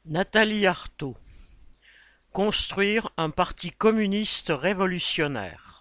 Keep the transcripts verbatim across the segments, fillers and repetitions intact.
Nathalie Arthaud: Construire un parti communiste révolutionnaire.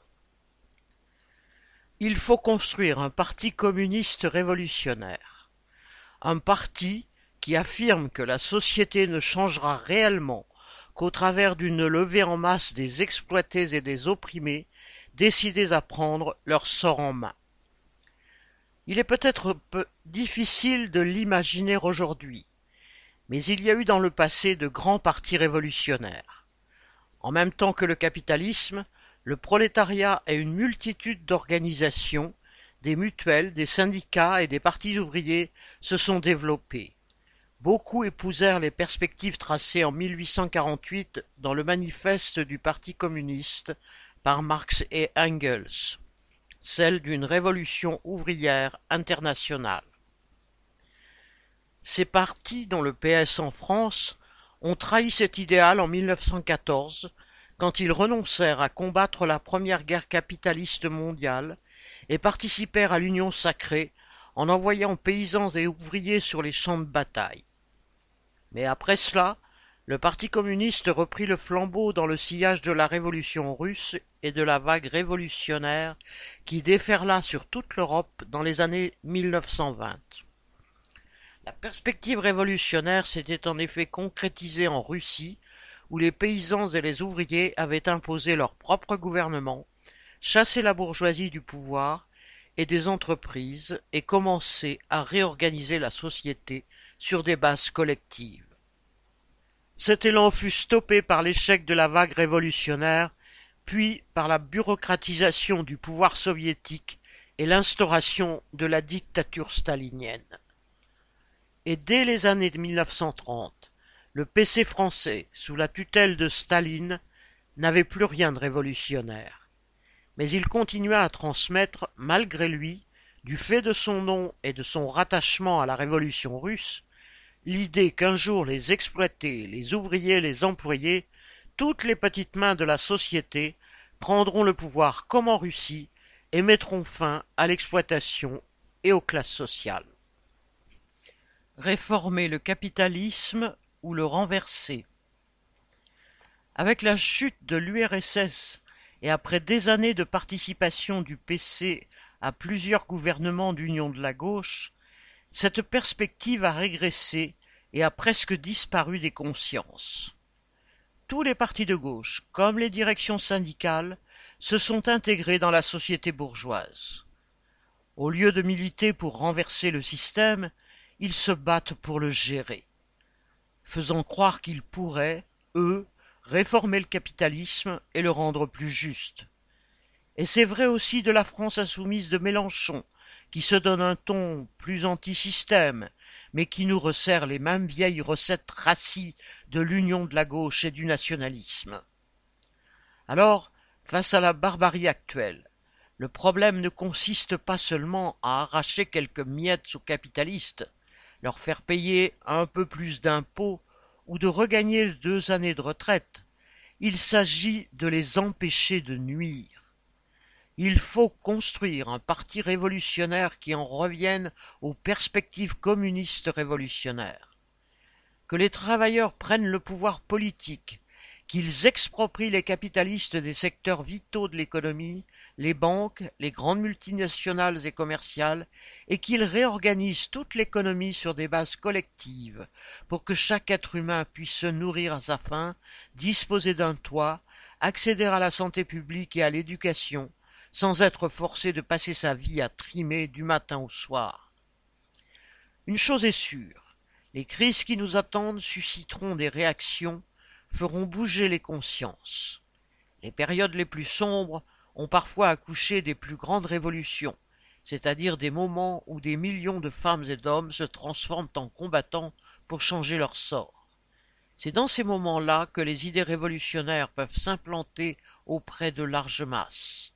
Il faut construire un parti communiste révolutionnaire. Un parti qui affirme que la société ne changera réellement qu'au travers d'une levée en masse des exploités et des opprimés, décidés à prendre leur sort en main. Il est peut-être peu difficile de l'imaginer aujourd'hui, mais il y a eu dans le passé de grands partis révolutionnaires. En même temps que le capitalisme, le prolétariat et une multitude d'organisations, des mutuelles, des syndicats et des partis ouvriers se sont développés. Beaucoup épousèrent les perspectives tracées en mille huit cent quarante-huit dans le manifeste du Parti communiste par Marx et Engels, celle d'une révolution ouvrière internationale. Ces partis, dont le P S en France, ont trahi cet idéal en mille neuf cent quatorze, quand ils renoncèrent à combattre la première guerre capitaliste mondiale et participèrent à l'Union sacrée en envoyant paysans et ouvriers sur les champs de bataille. Mais après cela, le Parti communiste reprit le flambeau dans le sillage de la révolution russe et de la vague révolutionnaire qui déferla sur toute l'Europe dans les années mille neuf cent vingt. La perspective révolutionnaire s'était en effet concrétisée en Russie, où les paysans et les ouvriers avaient imposé leur propre gouvernement, chassé la bourgeoisie du pouvoir et des entreprises et commencé à réorganiser la société sur des bases collectives. Cet élan fut stoppé par l'échec de la vague révolutionnaire, puis par la bureaucratisation du pouvoir soviétique et l'instauration de la dictature stalinienne. Et dès les années mille neuf cent trente, le P C français, sous la tutelle de Staline, n'avait plus rien de révolutionnaire. Mais il continua à transmettre, malgré lui, du fait de son nom et de son rattachement à la révolution russe, l'idée qu'un jour les exploités, les ouvriers, les employés, toutes les petites mains de la société prendront le pouvoir comme en Russie et mettront fin à l'exploitation et aux classes sociales. Réformer le capitalisme ou le renverser. Avec la chute de l'U R S S et après des années de participation du P C à plusieurs gouvernements d'union de la gauche, cette perspective a régressé et a presque disparu des consciences. Tous les partis de gauche, comme les directions syndicales, se sont intégrés dans la société bourgeoise. Au lieu de militer pour renverser le système, ils se battent pour le gérer, faisant croire qu'ils pourraient, eux, réformer le capitalisme et le rendre plus juste. Et c'est vrai aussi de la France insoumise de Mélenchon, qui se donne un ton plus anti-système, mais qui nous resserre les mêmes vieilles recettes rassis de l'union de la gauche et du nationalisme. Alors, face à la barbarie actuelle, le problème ne consiste pas seulement à arracher quelques miettes aux capitalistes, leur faire payer un peu plus d'impôts ou de regagner deux années de retraite. Il s'agit de les empêcher de nuire. Il faut construire un parti révolutionnaire qui en revienne aux perspectives communistes révolutionnaires. Que les travailleurs prennent le pouvoir politique, qu'ils exproprient les capitalistes des secteurs vitaux de l'économie, les banques, les grandes multinationales et commerciales, et qu'ils réorganisent toute l'économie sur des bases collectives pour que chaque être humain puisse se nourrir à sa faim, disposer d'un toit, accéder à la santé publique et à l'éducation, sans être forcé de passer sa vie à trimer du matin au soir. Une chose est sûre, les crises qui nous attendent susciteront des réactions, feront bouger les consciences. Les périodes les plus sombres ont parfois accouché des plus grandes révolutions, c'est-à-dire des moments où des millions de femmes et d'hommes se transforment en combattants pour changer leur sort. C'est dans ces moments-là que les idées révolutionnaires peuvent s'implanter auprès de larges masses.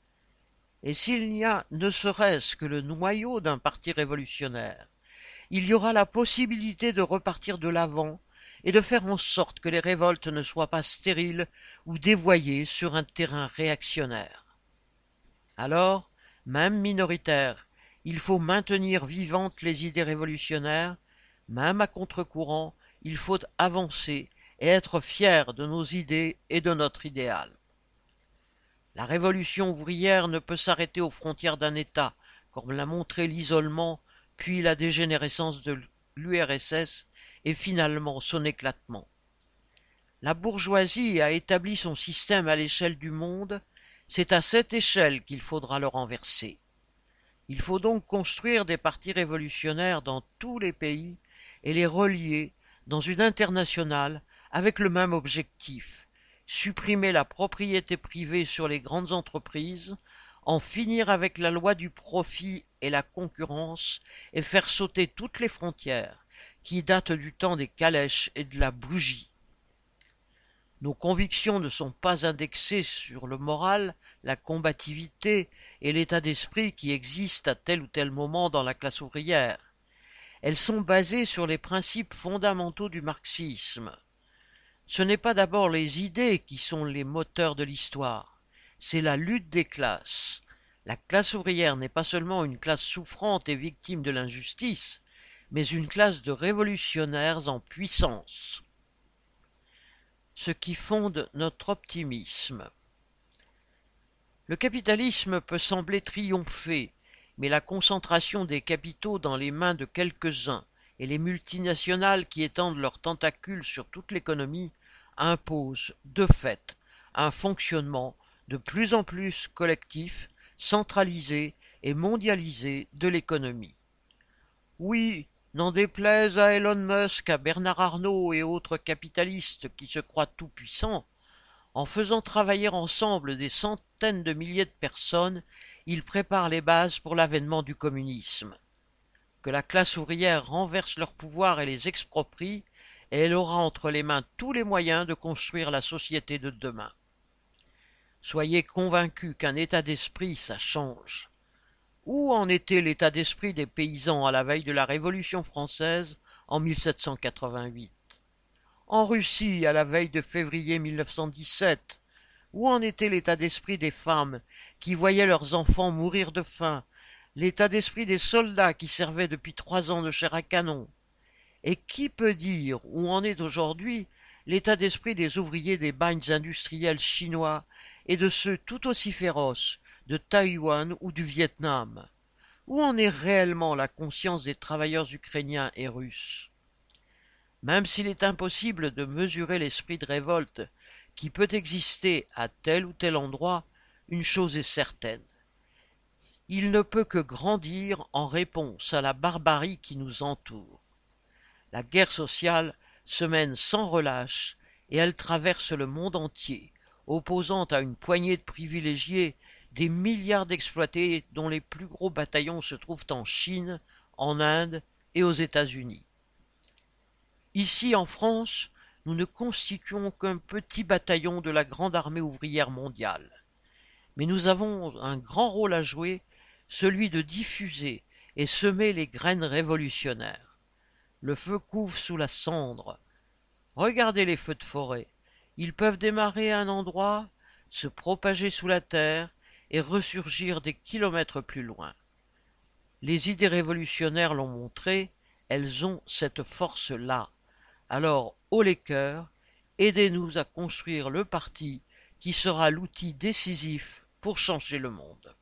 Et s'il n'y a ne serait-ce que le noyau d'un parti révolutionnaire, il y aura la possibilité de repartir de l'avant et de faire en sorte que les révoltes ne soient pas stériles ou dévoyées sur un terrain réactionnaire. Alors, même minoritaires, il faut maintenir vivantes les idées révolutionnaires, même à contre-courant, il faut avancer et être fier de nos idées et de notre idéal. La révolution ouvrière ne peut s'arrêter aux frontières d'un État, comme l'a montré l'isolement, puis la dégénérescence de l'U R S S et finalement son éclatement. La bourgeoisie a établi son système à l'échelle du monde, c'est à cette échelle qu'il faudra le renverser. Il faut donc construire des partis révolutionnaires dans tous les pays et les relier dans une internationale avec le même objectif: supprimer la propriété privée sur les grandes entreprises, en finir avec la loi du profit et la concurrence et faire sauter toutes les frontières qui datent du temps des calèches et de la bougie. Nos convictions ne sont pas indexées sur le moral, la combativité et l'état d'esprit qui existent à tel ou tel moment dans la classe ouvrière. Elles sont basées sur les principes fondamentaux du marxisme. Ce n'est pas d'abord les idées qui sont les moteurs de l'histoire, c'est la lutte des classes. La classe ouvrière n'est pas seulement une classe souffrante et victime de l'injustice, mais une classe de révolutionnaires en puissance. Ce qui fonde notre optimisme. Le capitalisme peut sembler triompher, mais la concentration des capitaux dans les mains de quelques-uns et les multinationales qui étendent leurs tentacules sur toute l'économie imposent, de fait, un fonctionnement de plus en plus collectif, centralisé et mondialisé de l'économie. Oui, n'en déplaise à Elon Musk, à Bernard Arnault et autres capitalistes qui se croient tout-puissants, en faisant travailler ensemble des centaines de milliers de personnes, ils préparent les bases pour l'avènement du communisme. Que la classe ouvrière renverse leur pouvoir et les exproprie, et elle aura entre les mains tous les moyens de construire la société de demain. Soyez convaincus qu'un état d'esprit, ça change. Où en était l'état d'esprit des paysans à la veille de la Révolution française en mille sept cent quatre-vingt-huit? En Russie à la veille de février mille neuf cent dix-sept? Où en était l'état d'esprit des femmes qui voyaient leurs enfants mourir de faim? L'état d'esprit des soldats qui servaient depuis trois ans de chair à canon? Et qui peut dire où en est aujourd'hui l'état d'esprit des ouvriers des bagnes industriels chinois et de ceux tout aussi féroces de Taïwan ou du Vietnam? Où en est réellement la conscience des travailleurs ukrainiens et russes? Même s'il est impossible de mesurer l'esprit de révolte qui peut exister à tel ou tel endroit, une chose est certaine. Il ne peut que grandir en réponse à la barbarie qui nous entoure. La guerre sociale se mène sans relâche et elle traverse le monde entier, opposant à une poignée de privilégiés des milliards d'exploités dont les plus gros bataillons se trouvent en Chine, en Inde et aux États-Unis. Ici, en France, nous ne constituons qu'un petit bataillon de la grande armée ouvrière mondiale. Mais nous avons un grand rôle à jouer, celui de diffuser et semer les graines révolutionnaires. Le feu couve sous la cendre. Regardez les feux de forêt. Ils peuvent démarrer à un endroit, se propager sous la terre et ressurgir des kilomètres plus loin. Les idées révolutionnaires l'ont montré, elles ont cette force-là. Alors, haut les cœurs, aidez-nous à construire le parti qui sera l'outil décisif pour changer le monde.